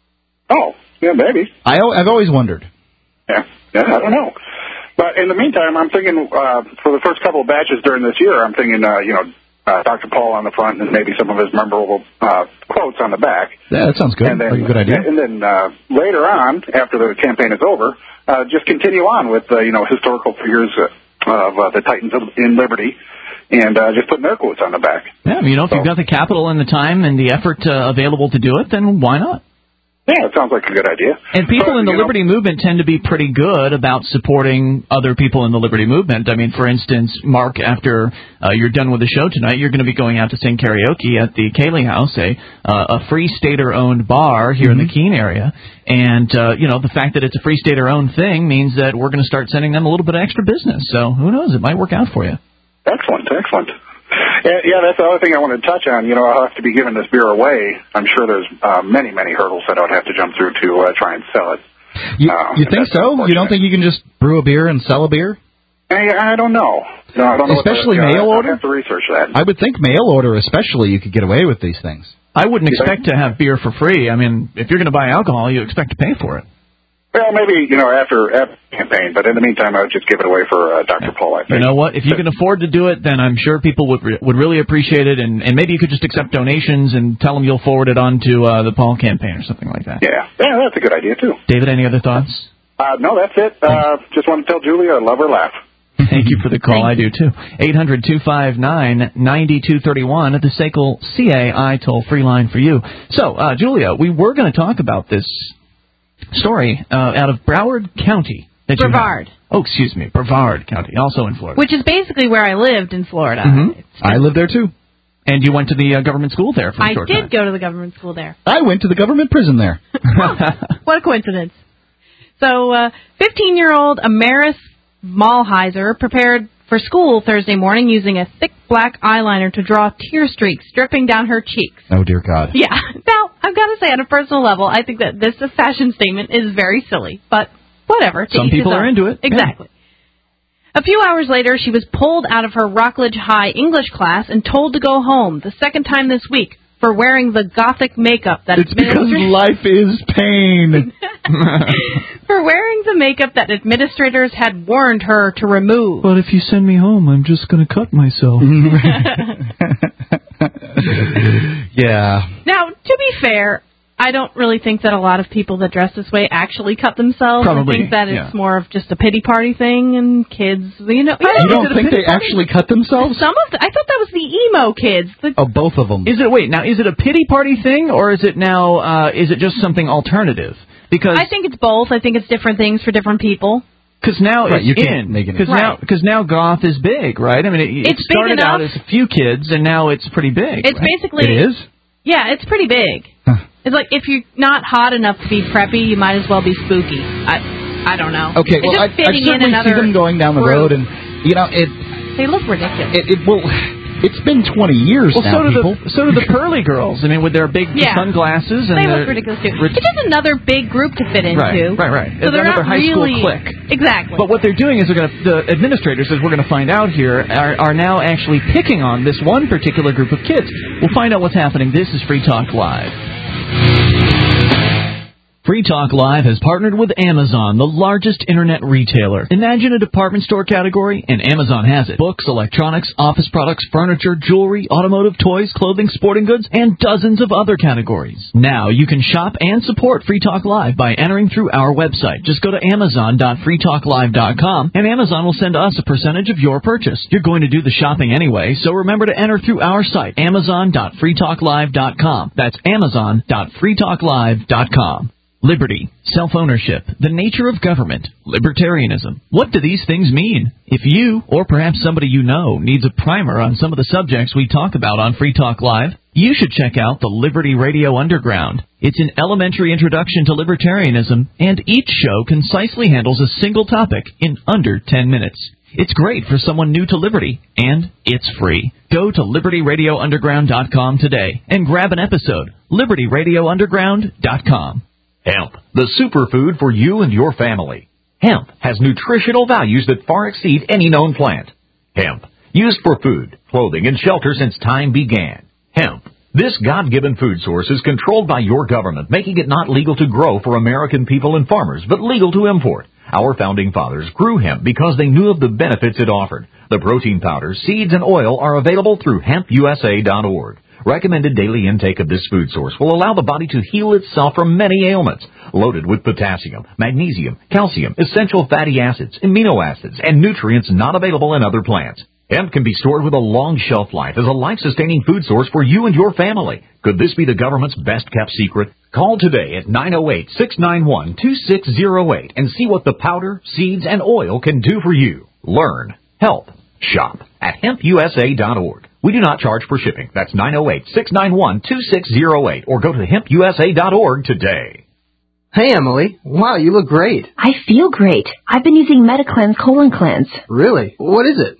Oh, yeah, maybe. I, I've always wondered. Yeah, yeah, I don't know. But in the meantime, I'm thinking uh, for the first couple of batches during this year, I'm thinking, uh, you know, uh, Doctor Paul on the front and maybe some of his memorable uh, quotes on the back. Yeah, that sounds good. And then, Pretty good idea. And then uh, later on, after the campaign is over, uh, just continue on with, uh, you know, historical figures uh, of uh, the Titans of, in Liberty, and uh, just putting their quotes on the back. Yeah, you know, if so, you've got the capital and the time and the effort uh, available to do it, then why not? Yeah, it sounds like a good idea. And people but, in the know, Liberty Movement tend to be pretty good about supporting other people in the Liberty Movement. I mean, for instance, Mark, after uh, you're done with the show tonight, you're going to be going out to sing karaoke at the Cayley House, a uh, a Free Stater-owned bar here mm-hmm. in the Keene area. And, uh, you know, the fact that it's a Free Stater-owned thing means that we're going to start sending them a little bit of extra business. So who knows? It might work out for you. Excellent, excellent. Yeah, yeah, that's the other thing I wanted to touch on. You know, I'll have to be giving this beer away. I'm sure there's uh, many, many hurdles that I would have to jump through to uh, try and sell it. You, uh, you think so? You don't think you can just brew a beer and sell a beer? I, I don't know. No, I don't know. Especially the, mail uh, order? I have to research that. I would think mail order especially you could get away with these things. I wouldn't expect to have beer for free. I mean, if you're going to buy alcohol, you expect to pay for it. Well, maybe, you know, after, after the campaign, but in the meantime, I would just give it away for uh, Doctor Paul, I think. You know what? If you can afford to do it, then I'm sure people would re- would really appreciate it, and, and maybe you could just accept donations and tell them you'll forward it on to uh, the Paul campaign or something like that. Yeah, yeah, that's a good idea, too. David, any other thoughts? Uh, no, that's it. Uh, just want to tell Julia I love her laugh. Thank you for the call. I do, too. eight hundred two five nine nine two three one at the S A C L C A I toll-free line for you. So, uh, Julia, we were going to talk about this story uh, out of Broward County. Brevard. Oh, excuse me, Brevard County, also in Florida. Which is basically where I lived in Florida. Mm-hmm. I lived there, too. And you went to the uh, government school there for a I short did time. go to the government school there. I went to the government prison there. What a coincidence. So, uh, fifteen-year-old Amaris Malheiser prepared for school Thursday morning using a thick black eyeliner to draw tear streaks dripping down her cheeks. Oh, dear God. Yeah. Now, I've got to say, on a personal level, I think that this fashion statement is very silly, but whatever. To Some each people his are own. into it. Exactly. A few hours later, she was pulled out of her Rockledge High English class and told to go home the second time this week for wearing the gothic makeup that It's because administrators... life is pain. for wearing the makeup that administrators had warned her to remove. But if you send me home, I'm just going to cut myself. Yeah. Now, to be fair, I don't really think that a lot of people that dress this way actually cut themselves. Probably, I think that yeah. it's more of just a pity party thing, and kids, you know. You don't think they actually cut themselves? Some of the, I thought that was the emo kids. The, Oh, both of them. Is it, wait, now, is it a pity party thing, or is it now, uh, is it just something alternative? Because I think it's both. I think it's different things for different people. Because now Right, it's you can't in. make it Because Right. now, because now goth is big, right? I mean, it, it It's big started out enough. as a few kids, and now it's pretty big. It's right? basically... It is? Yeah, it's pretty big. It's like if you're not hot enough to be preppy, you might as well be spooky. I I don't know. Okay, it's well, just I, I fitting in certainly another see them going down the group. road, and, you know, it... They look ridiculous. It, it well, it's been twenty years Well, now, so do people. the so do the pearly girls. I mean, with their big Yeah. sunglasses and They their look ridiculous too. ret- It's just another big group to fit into. Right, right, right. So they're Another not high school really clique. Exactly. But what they're doing is they're going to, the administrators, as we're going to find out here, are, are now actually picking on this one particular group of kids. We'll find out what's happening. This is Free Talk Live. Free Talk Live has partnered with Amazon, the largest internet retailer. Imagine a department store category, and Amazon has it. Books, electronics, office products, furniture, jewelry, automotive, toys, clothing, sporting goods, and dozens of other categories. Now you can shop and support Free Talk Live by entering through our website. Just go to amazon dot free talk live dot com, and Amazon will send us a percentage of your purchase. You're going to do the shopping anyway, so remember to enter through our site, amazon dot free talk live dot com. That's amazon dot free talk live dot com. Liberty, self-ownership, the nature of government, libertarianism. What do these things mean? If you, or perhaps somebody you know, needs a primer on some of the subjects we talk about on Free Talk Live, you should check out the Liberty Radio Underground. It's an elementary introduction to libertarianism, and each show concisely handles a single topic in under ten minutes. It's great for someone new to Liberty, and it's free. Go to liberty radio underground dot com today and grab an episode. liberty radio underground dot com. Hemp, the superfood for you and your family. Hemp has nutritional values that far exceed any known plant. Hemp, used for food, clothing, and shelter since time began. Hemp, this God-given food source is controlled by your government, making it not legal to grow for American people and farmers, but legal to import. Our founding fathers grew hemp because they knew of the benefits it offered. The protein powder, seeds, and oil are available through hemp u s a dot org. Recommended daily intake of this food source will allow the body to heal itself from many ailments. Loaded with potassium, magnesium, calcium, essential fatty acids, amino acids, and nutrients not available in other plants. Hemp can be stored with a long shelf life as a life-sustaining food source for you and your family. Could this be the government's best-kept secret? Call today at nine oh eight, six nine one, two six oh eight and see what the powder, seeds, and oil can do for you. Learn, help, shop at hemp u s a dot org. We do not charge for shipping. That's nine oh eight, six nine one, two six oh eight or go to hemp u s a dot org today. Hey, Emily. Wow, you look great. I feel great. I've been using MetaCleanse Colon Cleanse. Really? What is it?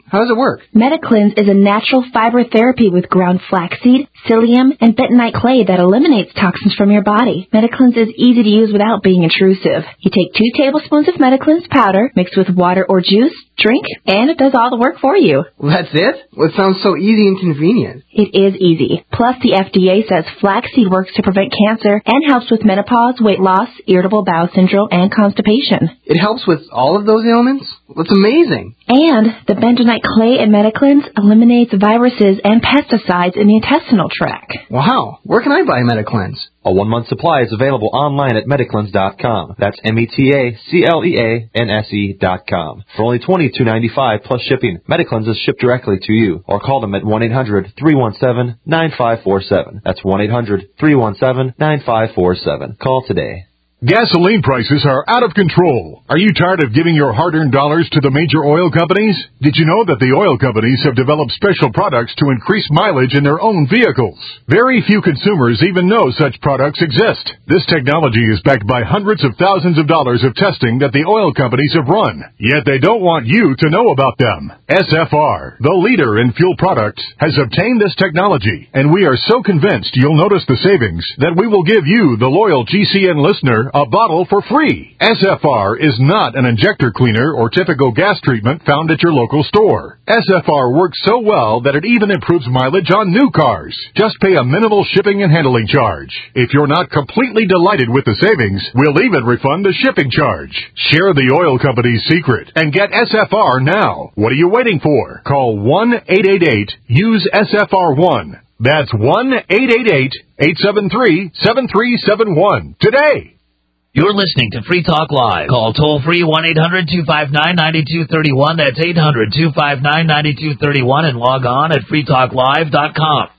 How does it work? MetaCleanse is a natural fiber therapy with ground flaxseed, psyllium, and bentonite clay that eliminates toxins from your body. MetaCleanse is easy to use without being intrusive. You take two tablespoons of MetaCleanse powder, mix with water or juice, drink, and it does all the work for you. Well, that's it? Well, it sounds so easy and convenient. It is easy. Plus, the F D A says flaxseed works to prevent cancer and helps with menopause, weight loss, irritable bowel syndrome, and constipation. It helps with all of those ailments? That's amazing. And the bentonite clay in MetaCleanse eliminates viruses and pesticides in the intestinal tract. Wow. Where can I buy MetaCleanse? A one-month supply is available online at Metacleanse dot com. That's M E T A C L E A N S E dot com. For only twenty-two ninety-five plus shipping, Metacleanse is shipped directly to you. Or call them at one eight hundred three one seven nine five four seven. That's one eight hundred three one seven nine five four seven. Call today. Gasoline prices are out of control. Are you tired of giving your hard-earned dollars to the major oil companies? Did you know that the oil companies have developed special products to increase mileage in their own vehicles? Very few consumers even know such products exist. This technology is backed by hundreds of thousands of dollars of testing that the oil companies have run. Yet they don't want you to know about them. S F R, the leader in fuel products, has obtained this technology, and we are so convinced you'll notice the savings that we will give you, the loyal G C N listener, a bottle for free. S F R is not an injector cleaner or typical gas treatment found at your local store. S F R works so well that it even improves mileage on new cars. Just pay a minimal shipping and handling charge. If you're not completely delighted with the savings, we'll even refund the shipping charge. Share the oil company's secret and get S F R now. What are you waiting for? Call one eight eight eight use S F R one. That's one eight eight eight eight seven three seven three seven one today. You're listening to Free Talk Live. Call toll-free one eight hundred two five nine nine two three one. That's eight hundred two five nine nine two three one. And log on at free talk live dot com.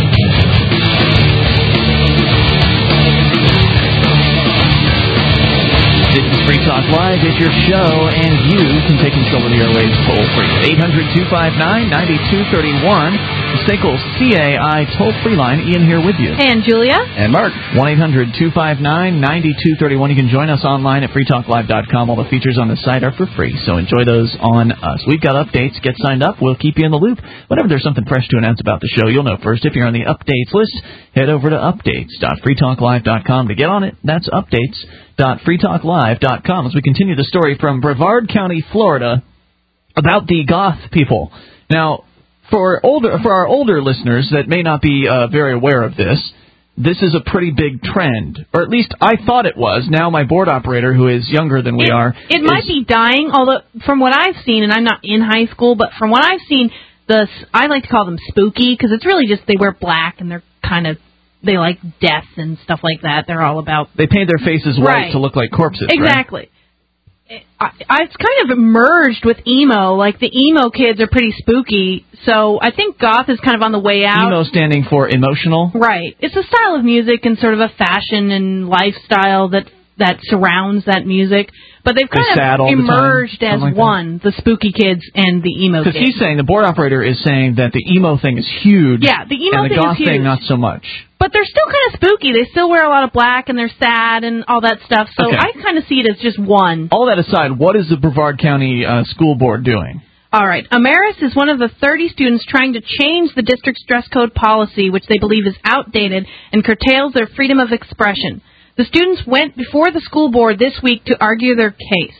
This is Free Talk Live. It's your show, and you can take control of the airwaves toll-free at eight hundred two five nine nine two three one. The S A C L C A I toll-free line. Ian here with you. And Julia. And Mark. one eight hundred two five nine nine two three one. You can join us online at free talk live dot com. All the features on the site are for free, so enjoy those on us. We've got updates. Get signed up. We'll keep you in the loop. Whenever there's something fresh to announce about the show, you'll know first. If you're on the updates list, head over to updates dot free talk live dot com to get on it. That's updates dot free talk live dot com. As we continue the story from Brevard County, Florida, about the goth people. Now, for older for our older listeners that may not be uh, very aware of this, this is a pretty big trend, or at least I thought it was. Now my board operator, who is younger than we it, are, it might be dying. Although from what I've seen, and I'm not in high school, but from what I've seen, the I like to call them spooky because it's really just they wear black and they're kind of. They like death and stuff like that. They're all about... They paint their faces white right. to look like corpses, exactly. Right? I, I, it's kind of merged with emo. Like, the emo kids are pretty spooky, so I think goth is kind of on the way out. Emo standing for emotional? Right. It's a style of music and sort of a fashion and lifestyle that that surrounds that music. But they've kind They're of emerged as like one, the spooky kids and the emo kids. Because he's saying, the board operator is saying that the emo thing is huge. Yeah, the emo and the thing goth is huge. thing not so much. But they're still kind of spooky. They still wear a lot of black, and they're sad and all that stuff. So Okay. I kind of see it as just one. All that aside, what is the Brevard County uh, School Board doing? All right. Amaris is one of the thirty students trying to change the district's dress code policy, which they believe is outdated and curtails their freedom of expression. The students went before the school board this week to argue their case.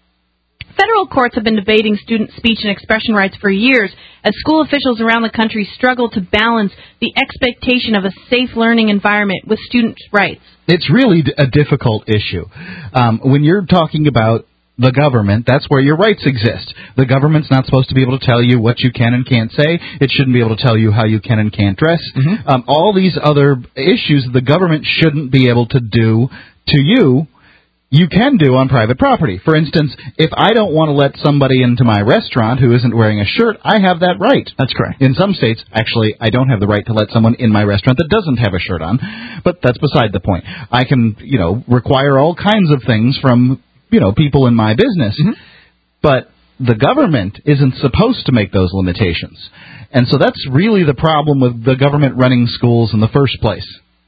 Federal courts have been debating student speech and expression rights for years as school officials around the country struggle to balance the expectation of a safe learning environment with students' rights. It's really a difficult issue. Um, when you're talking about the government, that's where your rights exist. The government's not supposed to be able to tell you what you can and can't say. It shouldn't be able to tell you how you can and can't dress. Mm-hmm. Um, all these other issues the government shouldn't be able to do to you, you can do on private property. For instance, if I don't want to let somebody into my restaurant who isn't wearing a shirt, I have that right. That's correct. In some states, actually, I don't have the right to let someone in my restaurant that doesn't have a shirt on, but that's beside the point. I can, you know, require all kinds of things from, you know, people in my business, mm-hmm. but the government isn't supposed to make those limitations. And so that's really the problem with the government running schools in the first place.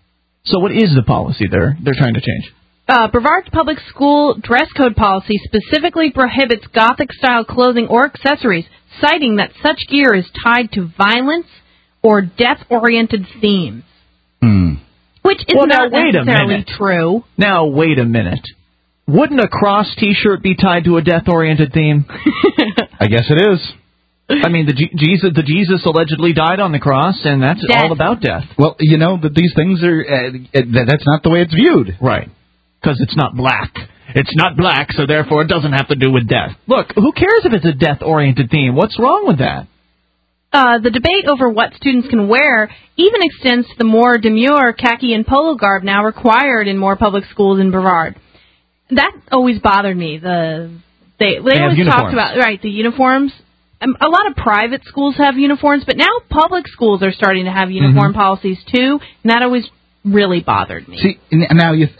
So what is the policy they're, they're trying to change? Uh, Brevard's public school dress code policy specifically prohibits Gothic-style clothing or accessories, citing that such gear is tied to violence or death-oriented themes. Hmm. Which is well, now, not wait a necessarily minute. true. Now, wait a minute. Wouldn't a cross T-shirt be tied to a death-oriented theme? I guess it is. I mean, the G- Jesus, the Jesus allegedly died on the cross, and that's Death. all about death. Well, you know that these things are. Uh, uh, that's not the way it's viewed. Right. Because it's not black. It's not black, so therefore it doesn't have to do with death. Look, who cares if it's a death-oriented theme? What's wrong with that? Uh, the debate over what students can wear even extends to the more demure khaki and polo garb now required in more public schools in Brevard. That always bothered me. The They, they, They have always uniforms. talked about, right, the uniforms. Um, a lot of private schools have uniforms, but now public schools are starting to have uniform Mm-hmm. policies too, and that always really bothered me. See, n- now you.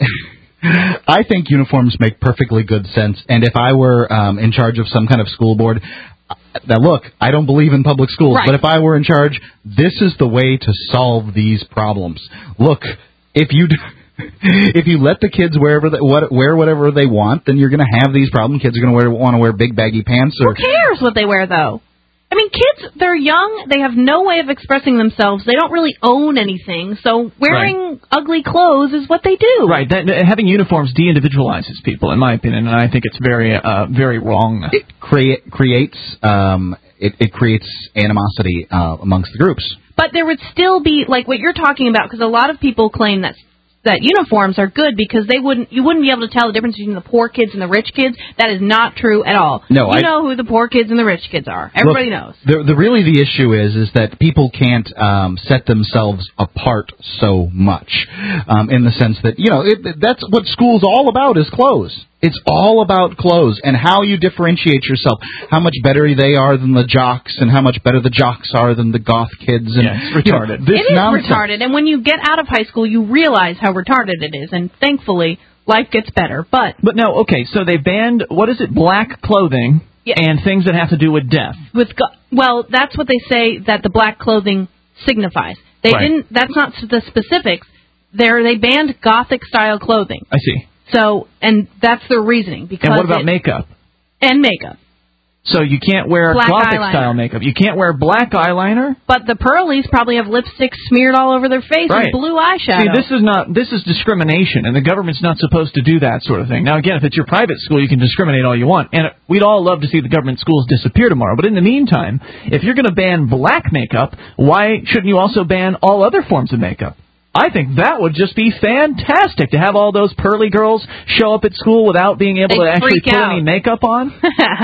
I think uniforms make perfectly good sense, and if I were um, in charge of some kind of school board, uh, now look, I don't believe in public schools, Right. but if I were in charge, this is the way to solve these problems. Look, if you d- if you let the kids wherever they, what, wear whatever they want, then you're going to have these problems. Kids are going to wear, want to wear big baggy pants. Or Who cares what they wear, though? I mean, kids, they're young. They have no way of expressing themselves. They don't really own anything. So wearing ugly clothes is what they do. Right. That, having uniforms de-individualizes people, in my opinion, and I think it's very, uh, very wrong. It crea- creates um, it, it creates animosity uh, amongst the groups. But there would still be, like what you're talking about, because a lot of people claim that that uniforms are good because they wouldn't you wouldn't be able to tell the difference between the poor kids and the rich kids. That is not true at all. No, you I- know who the poor kids and the rich kids are. Everybody Look, knows. The, the really the issue is is that people can't um, set themselves apart so much, um, in the sense that you know it, that's what school's all about is clothes. It's all about clothes and how you differentiate yourself. How much better they are than the jocks, and how much better the jocks are than the goth kids. And Yeah, it's you know, retarded. this It is nonsense. retarded, and when you get out of high school, you realize how retarded it is, and thankfully, life gets better. But But no, okay, so they banned, what is it, black clothing and things that have to do with death. with go- well, that's what they say that the black clothing signifies. They Right. didn't. That's not the specifics. There, they banned gothic style clothing. I see. So, and that's their reasoning because And what about it- makeup? and makeup. So you can't wear Black gothic eyeliner. style makeup. You can't wear black eyeliner. But the Pearlies probably have lipstick smeared all over their face Right. and blue eyeshadow. See, this is not this is discrimination, and the government's not supposed to do that sort of thing. Now, again, if it's your private school, you can discriminate all you want, and we'd all love to see the government schools disappear tomorrow. But in the meantime, if you're going to ban black makeup, why shouldn't you also ban all other forms of makeup? I think that would just be fantastic to have all those pearly girls show up at school without being able They'd to actually freak put out. any makeup on.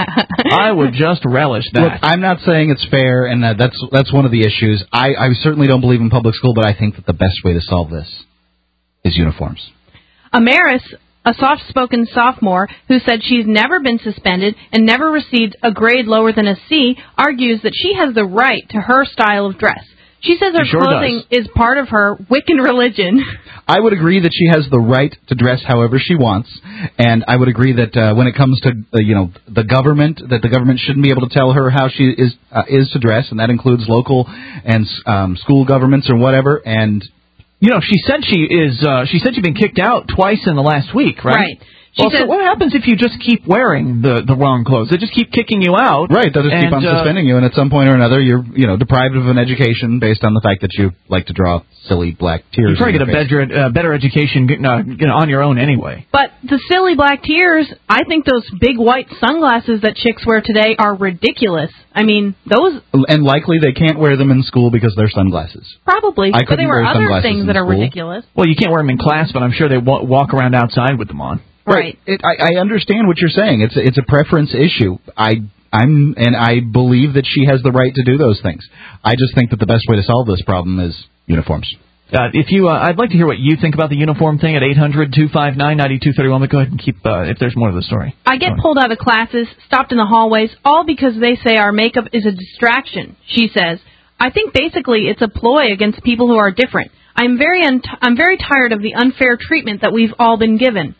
I would just relish that. Look, I'm not saying it's fair, and that that's that's one of the issues. I, I certainly don't believe in public school, but I think that the best way to solve this is uniforms. Amaris, a soft-spoken sophomore who said she's never been suspended and never received a grade lower than a C, argues that she has the right to her style of dress. She says her She sure clothing is part of her Wiccan religion. I would agree that she has the right to dress however she wants, and I would agree that uh, when it comes to uh, you know the government, that the government shouldn't be able to tell her how she is uh, is to dress, and that includes local and um, school governments or whatever. And You know, she said she is. Uh, she said she'd been kicked out twice in the last week, right? Right. She Well, so said- what happens if you just keep wearing the the wrong clothes? They just keep kicking you out. right, they'll just keep and, on uh, suspending you, and at some point or another, you're you know deprived of an education based on the fact that you like to draw silly black tears. You probably in get a your face. better uh, better education uh, you know, on your own anyway. But the silly black tears, I think those big white sunglasses that chicks wear today are ridiculous. I mean, those And likely they can't wear them in school because they're sunglasses. probably, I but couldn't there were wear other sunglasses things in that are school. ridiculous. Well, you can't wear them in class, but I'm sure they wa- walk around outside with them on. Right. It, I, I understand what you're saying. It's a, it's a preference issue. I I'm and I believe that she has the right to do those things. I just think that the best way to solve this problem is uniforms. Uh, if you, uh, I'd like to hear what you think about the uniform thing at eight hundred two five nine nine two three one. But go ahead and keep uh, if there's more to the story. I get pulled out of classes, stopped in the hallways, all because they say our makeup is a distraction, she says. I think basically it's a ploy against people who are different. I'm very un- I'm very tired of the unfair treatment that we've all been given.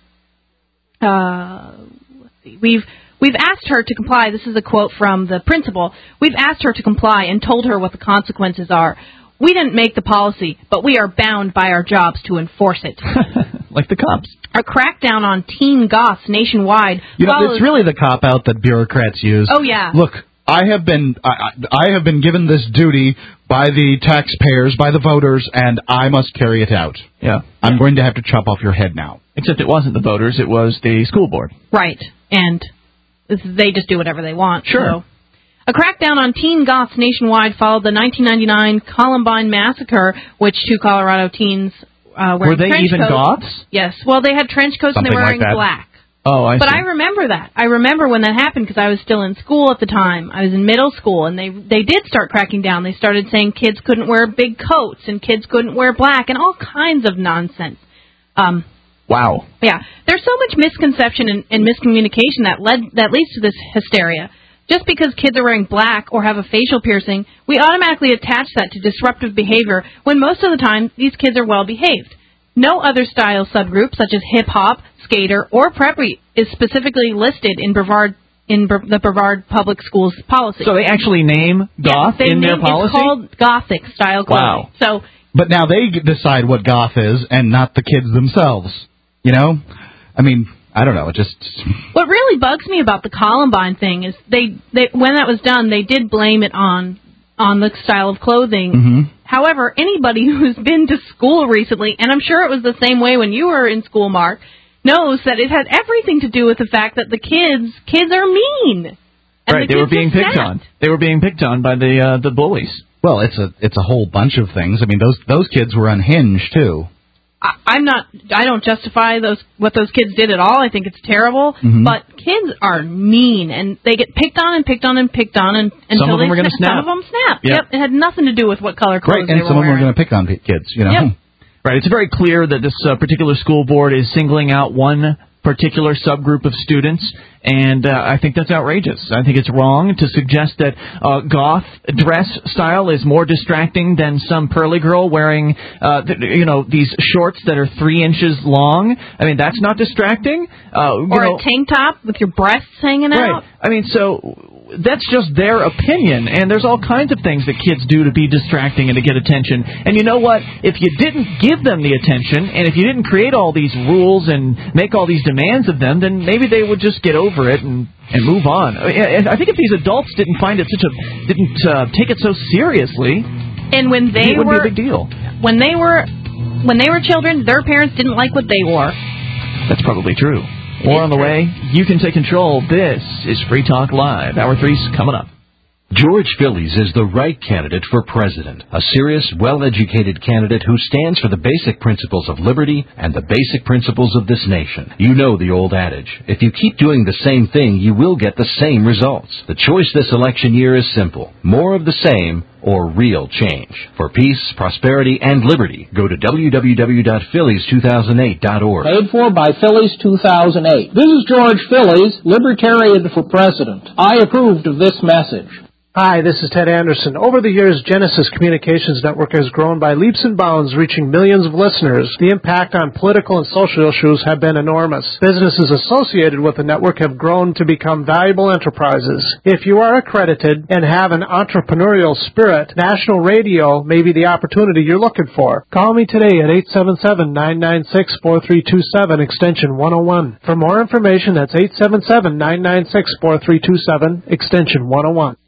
Uh, let's see. We've we've asked her to comply. This is a quote from the principal. We've asked her to comply and told her what the consequences are. We didn't make the policy, but we are bound by our jobs to enforce it. Like the cops. A crackdown on teen goths nationwide. You know, follows- it's really the cop out that bureaucrats use. Oh, yeah. Look, I have been I, I have been given this duty by the taxpayers, by the voters, and I must carry it out. Yeah. I'm going to have to chop off your head now. Except it wasn't the voters, it was the school board. Right. And they just do whatever they want. Sure. So. A crackdown on teen goths nationwide followed the nineteen ninety-nine Columbine massacre, which two Colorado teens uh, wearing Were they trench even coats. goths? Yes. Well, they had trench coats Something and they were wearing like that. black. Oh, I but see. I remember that. I remember when that happened because I was still in school at the time. I was in middle school, and they they did start cracking down. They started saying kids couldn't wear big coats and kids couldn't wear black and all kinds of nonsense. Um, wow. Yeah, there's so much misconception and, and miscommunication that led that leads to this hysteria. Just because kids are wearing black or have a facial piercing, we automatically attach that to disruptive behavior when most of the time these kids are well behaved. No other style subgroup, such as hip-hop, skater, or preppy, is specifically listed in Brevard in Bre- the Brevard Public Schools policy. So they actually name goth yeah, they in name, their policy? It's called Gothic style clothing. Wow. So, but now they g- decide what goth is, and not the kids themselves. You know, I mean, I don't know. It just what really bugs me about the Columbine thing is they, they when that was done, they did blame it on on the style of clothing. Mm-hmm. However, anybody who's been to school recently, and I'm sure it was the same way when you were in school, Mark, knows that it had everything to do with the fact that the kids kids are mean. And Right, the they were kids being are picked fat. on. They were being picked on by the uh, the bullies. Well, it's a it's a whole bunch of things. I mean, those those kids were unhinged too. I, I'm not. I don't justify those what those kids did at all. I think it's terrible. Mhm. But kids are mean, and they get picked on and picked on and picked on, and until Some of them they are gonna snap. snap. Some of them snap. Yep. Yep. It had nothing to do with what color clothes Right, they and were some of them are wearing. going to pick on p- kids. You know. Yep. Right, it's very clear that this uh, particular school board is singling out one particular subgroup of students, and uh, I think that's outrageous. I think it's wrong to suggest that uh, goth dress style is more distracting than some pearly girl wearing, uh, th- you know, these shorts that are three inches long. I mean, that's not distracting. Uh, you Or know, a tank top with your breasts hanging Right. out. I mean, so that's just their opinion, and there's all kinds of things that kids do to be distracting and to get attention. And you know what? If you didn't give them the attention, and if you didn't create all these rules and make all these demands of them, then maybe they would just get over it and, and move on. And I think if these adults didn't find it such a didn't uh, take it so seriously, And when they it wouldn't were be a big deal. when they were when they were children, their parents didn't like what they wore. That's probably true. More on the way. You can take control. This is Free Talk Live. Hour three's coming up. George Phillies is the right candidate for president. A serious, well-educated candidate who stands for the basic principles of liberty and the basic principles of this nation. You know the old adage, if you keep doing the same thing, you will get the same results. The choice this election year is simple. More of the same or real change. For peace, prosperity, and liberty, go to w w w dot phillies two thousand eight dot org. Paid for by Phillies two thousand eight. This is George Phillies, Libertarian for President. I approved of this message. Hi, this is Ted Anderson. Over the years, Genesis Communications Network has grown by leaps and bounds, reaching millions of listeners. The impact on political and social issues have been enormous. Businesses associated with the network have grown to become valuable enterprises. If you are accredited and have an entrepreneurial spirit, national radio may be the opportunity you're looking for. Call me today at eight seven seven, nine nine six, four three two seven, extension one oh one. For more information, that's eight seven seven, nine nine six, four three two seven, extension one oh one.